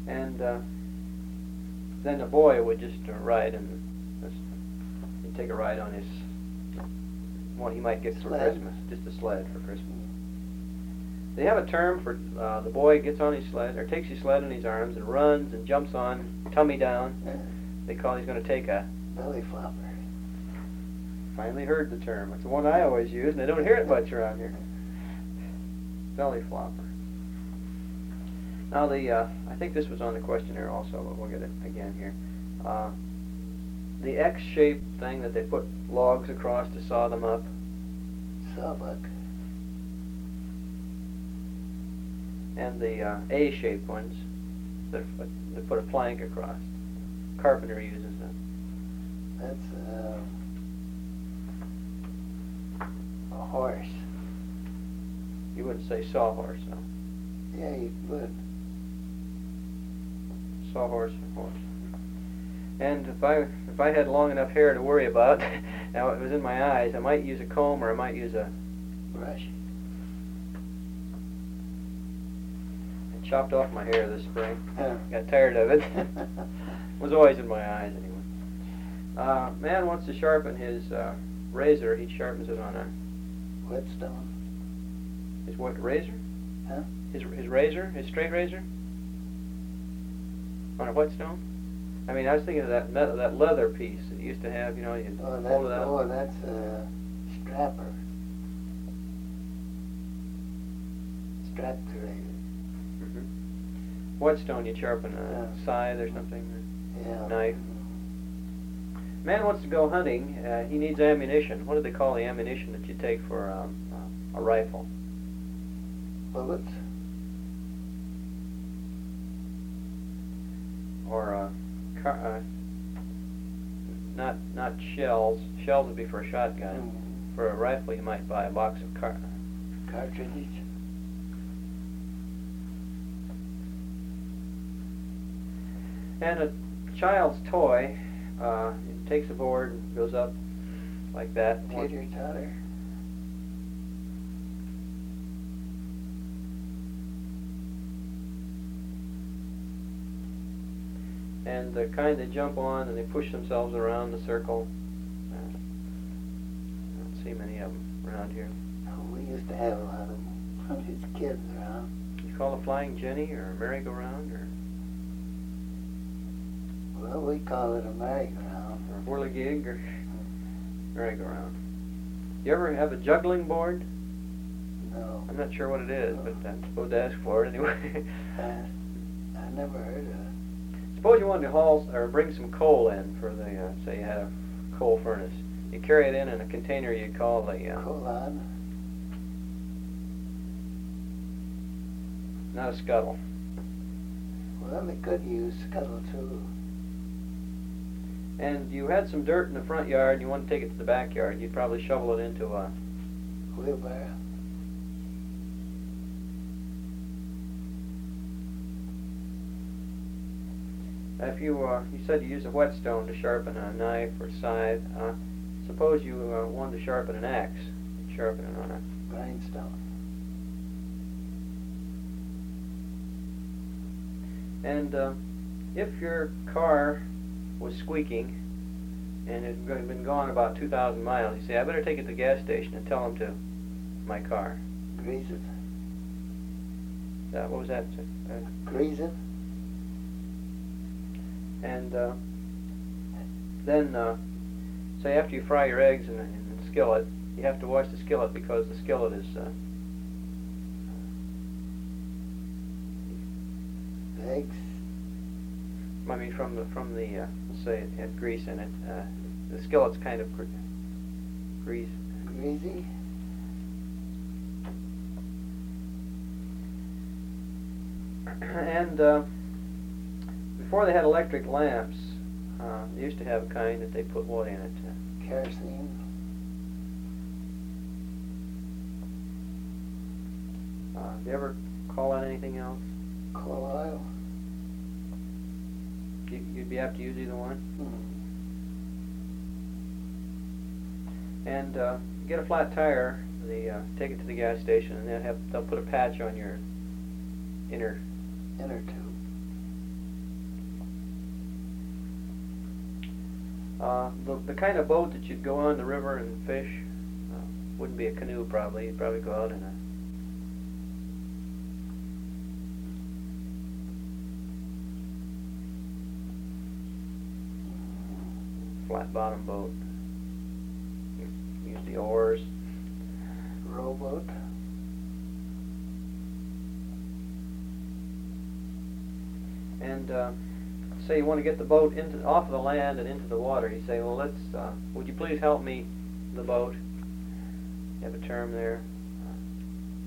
And then the boy would just ride, and he'd take a ride on his what he might get for Christmas, just a sled for Christmas. They have a term for the boy gets on his sled, or takes his sled in his arms and runs and jumps on, tummy down. They call he's going to take a belly flopper. Finally heard the term. It's the one I always use, and I don't hear it much around here. Belly flopper. Now I think this was on the questionnaire also, but we'll get it again here. The X-shaped thing that they put logs across to saw them up. Sawbuck. And the A-shaped ones that put a plank across. Carpenter uses them. That's a horse. You wouldn't say sawhorse, no. Yeah, you would. Sawhorse or horse. And if I had long enough hair to worry about, now it was in my eyes, I might use a comb or I might use a brush. I chopped off my hair this spring. Yeah. Got tired of it. It was always in my eyes anyway. Man wants to sharpen his razor. He sharpens it on a whetstone. His what razor? Huh? His razor, his straight razor. On a whetstone? I mean, I was thinking of that leather piece that you used to have. You know, you hold it out. Oh, that's a strapper. Strap the razor. Whetstone, you sharpen a scythe or something. Yeah. Knife. Man wants to go hunting. He needs ammunition. What do they call the ammunition that you take for a rifle? Bullets. Or not shells. Shells would be for a shotgun. For a rifle, you might buy a box of cartridges. And a child's toy, it takes a board and goes up like that. Teeter-totter. And the kind they jump on and they push themselves around the circle. I don't see many of them around here. Oh, we used to have a lot of them when we was kids around. You call a flying jenny or a merry-go-round or? Well, we call it a merry-go-round. Or a whirligig or merry-go-round. You ever have a juggling board? No. I'm not sure what it is, but I'm supposed to ask for it anyway. I never heard of it. Suppose you wanted to haul or bring some coal in for the, say you had a coal furnace. You carry it in a container you call the... Colon. Not a scuttle. Well, they could use scuttle too. And you had some dirt in the front yard and you wanted to take it to the backyard. You'd probably shovel it into a... wheelbarrow. If you said you use a whetstone to sharpen a knife or scythe, suppose you wanted to sharpen an axe. You'd sharpen it on a grindstone. And if your car was squeaking and it had been gone about 2,000 miles, you say, I better take it to the gas station and tell them to my car. Grease it. What was that? Grease it. And then, say after you fry your eggs in the skillet, you have to wash the skillet because the skillet is... the eggs? I mean, from the let's say it had grease in it. The skillet's kind of grease. Greasy? And before they had electric lamps, they used to have a kind that they put what in it? Kerosene. Do you ever call that anything else? Coal oil. You'd be apt to use either one. And get a flat tire. Take it to the gas station, and they'll put a patch on your inner tube. The kind of boat that you'd go on the river and fish wouldn't be a canoe probably. You'd probably go out in a flat bottom boat. Use the oars. Rowboat. And say you want to get the boat off of the land and into the water. You say, well, would you please help me, the boat? You have a term there.